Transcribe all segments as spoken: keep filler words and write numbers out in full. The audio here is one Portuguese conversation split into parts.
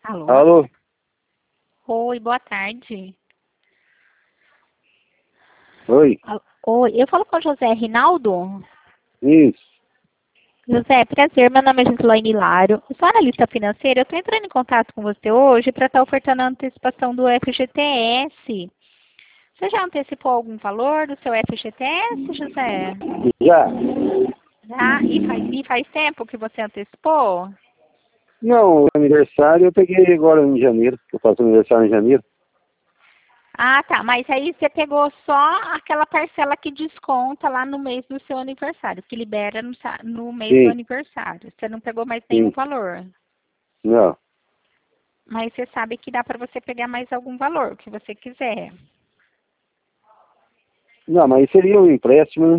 Alô? Alô? Oi, boa tarde. Oi? Al- Oi, eu falo com o José Rinaldo. Isso. José, prazer, meu nome é Gislaine Hilário. Eu sou analista financeira, eu estou entrando em contato com você hoje para estar ofertando a antecipação do F G T S. Você já antecipou algum valor do seu F G T S, José? Já? Já? E faz, e faz tempo que você antecipou? Não, aniversário eu peguei agora em janeiro, que eu faço aniversário em janeiro. Ah, tá. Mas aí você pegou só aquela parcela que desconta lá no mês do seu aniversário, que libera no, sa- no mês do Sim, aniversário. Você não pegou mais nenhum sim. valor. Não. Mas você sabe que dá para você pegar mais algum valor, o que você quiser. Não, mas seria um empréstimo, né?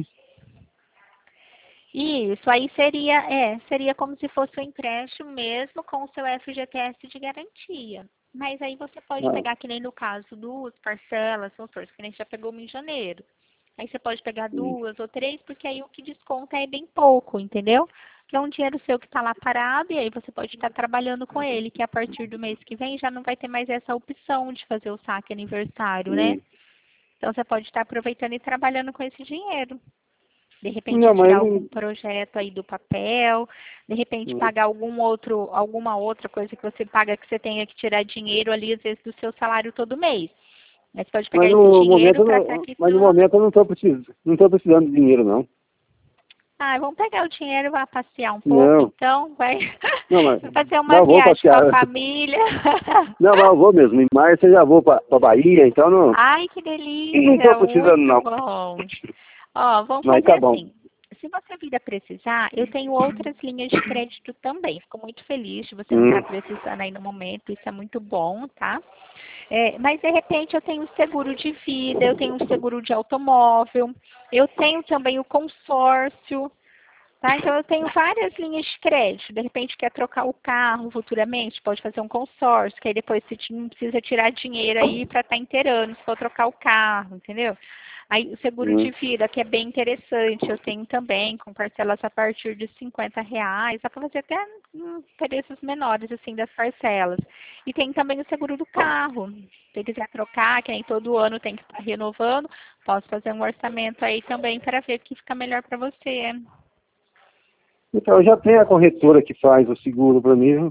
Isso, aí seria, é, seria como se fosse um empréstimo mesmo com o seu F G T S de garantia. Mas aí você pode Ah, pegar, que nem no caso, duas parcelas, vamos supor, que nem você já pegou uma em janeiro. Aí você pode pegar sim. duas ou três, porque aí o que desconta é bem pouco, entendeu? Que é um dinheiro seu que está lá parado e aí você pode estar trabalhando com ele, que a partir do mês que vem já não vai ter mais essa opção de fazer o saque aniversário, né? Sim. Então você pode estar aproveitando e trabalhando com esse dinheiro. De repente Não, mas tirar algum não... projeto aí do papel, de repente não- pagar algum outro, alguma outra coisa que você paga que você tenha que tirar dinheiro ali, às vezes, do seu salário todo mês. Mas você pode pegar Mas esse no momento, dinheiro eu para estar não- mas no quitando. momento eu não estou precisando, não tô precisando de dinheiro, não. Ah, vamos pegar o dinheiro e vai passear um pouco, Não. então, vai, Não, mas... vai fazer Não, uma eu vou viagem com passear. a família. Não, mas eu vou mesmo. Em março eu já vou para Bahia, então não... Ai, que Não estou delícia, precisando, muito não. bom. Ó, vamos Mas fazer tá bom. assim. Se você vir a precisar, eu tenho outras linhas de crédito também. Fico muito feliz de você não Hum. estar precisando aí no momento, isso é muito bom, tá? É, mas de repente eu tenho seguro de vida, eu tenho um seguro de automóvel, eu tenho também o consórcio, tá? Então eu tenho várias linhas de crédito. De repente quer trocar o carro futuramente, pode fazer um consórcio, que aí depois você ti- não precisa tirar dinheiro aí para estar inteirando, se for trocar o carro, entendeu? Aí o seguro de Hum. vida, que é bem interessante, eu tenho também, com parcelas a partir de cinquenta reais, dá para fazer até hum, preços menores, assim, das parcelas. E tem também o seguro do carro. Se quiser trocar, que nem todo ano tem que estar renovando, posso fazer um orçamento aí também para ver o que fica melhor para você. Então, já tem a corretora que faz o seguro para mim.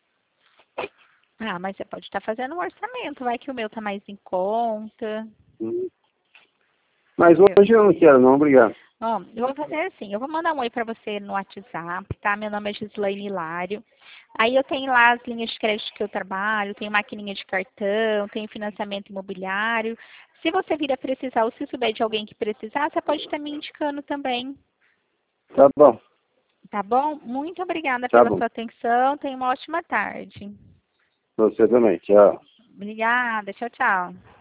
Ah, mas você pode estar fazendo um orçamento, vai que o meu tá mais em conta. Hum. Mas Entendeu? hoje eu não quero, não, obrigado. Ó, eu vou fazer assim, eu vou mandar um oi para você no WhatsApp, tá? Meu nome é Gislaine Hilário. Aí eu tenho lá as linhas de crédito que eu trabalho, tenho maquininha de cartão, tenho financiamento imobiliário. Se você vir a precisar ou se souber de alguém que precisar, você pode estar me indicando também, Tá bom, tá bom? Muito obrigada tá pela bom. sua atenção, tenha uma ótima tarde. Você também, tchau. Obrigada, tchau, tchau.